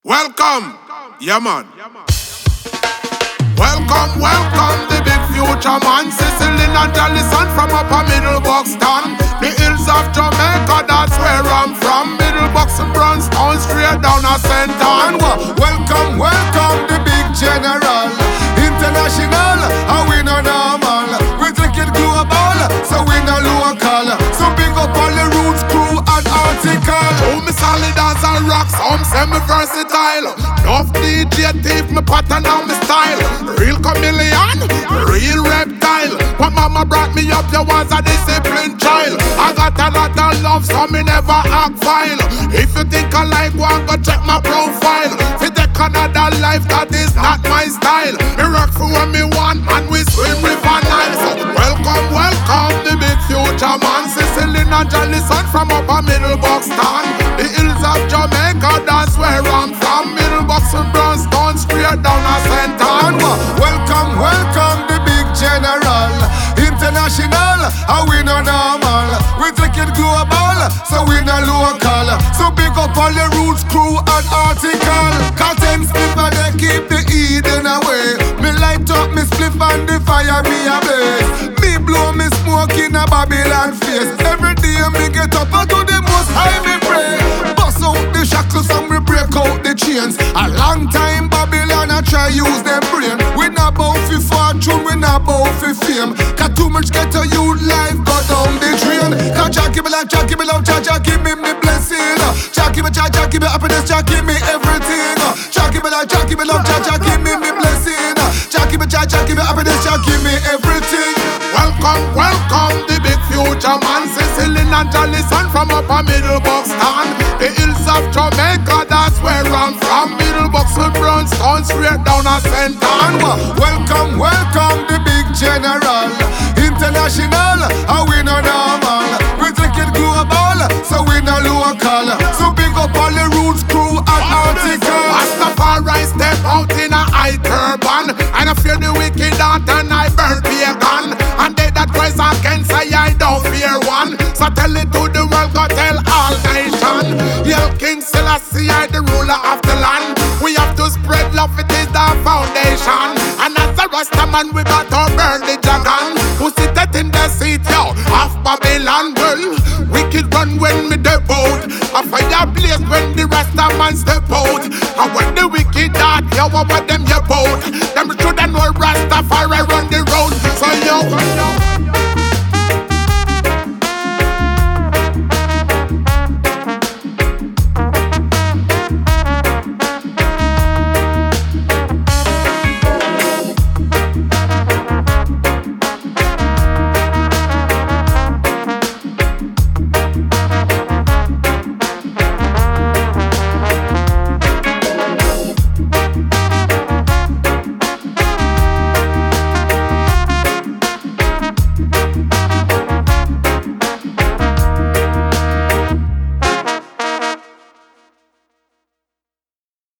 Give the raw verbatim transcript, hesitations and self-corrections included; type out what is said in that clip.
Welcome, yeah man. Welcome, welcome, the big future man. Sicily and Jallison from upper Middlebox-town. The hills of Jamaica, that's where I'm from. Middlebox and Brownstown, straight down a center. And what? Welcome, welcome, the big general. International, and we no normal. We take it global, so we no local. So big up all the roots crew and article. Oh, me solid as a rock, some semi-versatile. Enough D J thief, me pattern and me style. Real chameleon, real reptile. When mama brought me up, you was a disciplined child. I got a lot of love, so me never act vile. If you think I like one, go check my profile. If you take another life, that is not my style. Me rock for what me want, and we swim river Nile. So welcome, welcome, the big future man. Sicily and Jallison from upper Middlebox-town. The hills of Jamaica, that's where I'm from. Middlebox and Brownstown, straight down a center. And what? Welcome, welcome, the big general. International, and we no normal. We take it global, so we no local. So big up all the roots crew and article. Cotton slipper, they keep the Eden away. Me light up me spliff and the fire me ablaze. Me blow me smoke in a Babylon face. Every day me get up and to the most high me pray. Bust out the shackles and we break out the chains. A long time Babylon I try use them brain. We not bout for fortune, we not bout for fame. Cause too much get to you life, go down the drain. Cause Jah give me life, Jah give me love, Jah Jah give me me blessing. Jah give me, Jah Jah give me happiness, Jah give me everything. Jah give me life, Jah give me love, Jah Jah give me me blessing. Jah give me, Jah Jah give me happiness, Jah give me everything. Welcome, welcome, the big future man. Sicily and Jallison from upper Middlebox-town. The hills of Jamaica, that's where I'm from. Middlebox and Brownstown, straight down a center. And what? Welcome, welcome, the big general. International, and we no normal. We take it global, so we no local. So big up all the roots crew and article. Rastafari step out in a high turban, and I fear the wicked heart and I burn pagan. And they that rise against say I don't fear one. So tell it to the world, go tell all nation. Yell King Selassie, I the ruler of the land. We have to spread love, it is the foundation. And as a Rastaman, we got to burn the dragon who sitteth in the seat, yo, of Babylon. Well, wicked run when me debut. A fire blaze when the Rastaman step